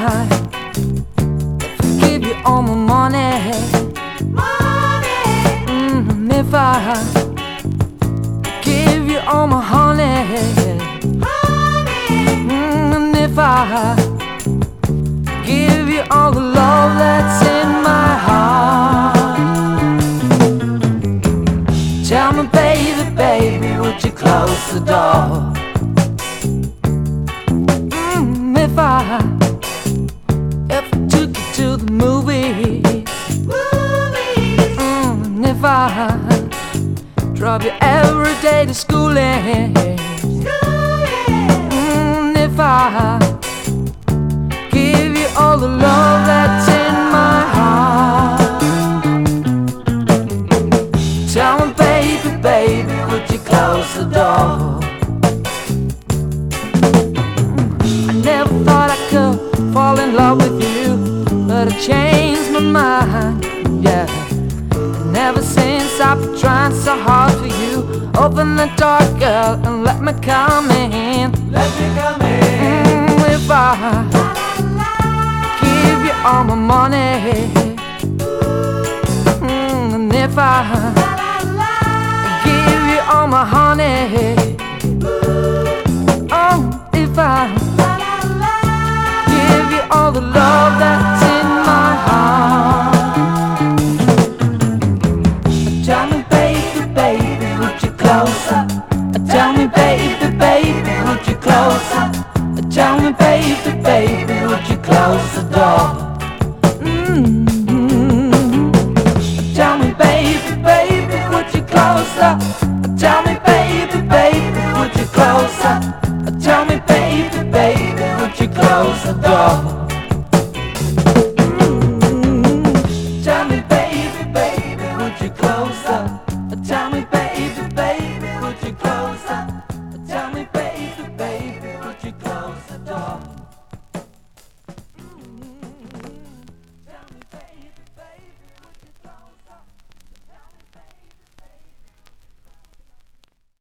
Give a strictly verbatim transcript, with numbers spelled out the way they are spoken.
I give you all my money, money, mm, if I give you all my honey, honey, mm, and if I give you all the love that's in my heart, tell me, baby, baby, would you close the door? Mm, if I if I took you to the movies, movies, mm, and if I drove you every day to school, eh, schooling, mm, if I give you all the love that's in my heart, tell me, baby, baby, would you close the door? I never thought I could fall in love with you, but I changed my mind, yeah. And ever since I've been trying so hard for you, open the door, girl, and let me come in. let me come in. Mm, if I give you all my money, mm, and if I give you all my honey, oh, if I give you all the love that's in my heart, tell me, baby, baby, would you close up? Tell me, baby, baby, would you close up? Tell me, baby, baby, would you close the door? Mm-hmm. Tell me, baby, baby, would you close up? Tell me, baby, baby, would you close up? Tell me, baby, baby, would you close the door?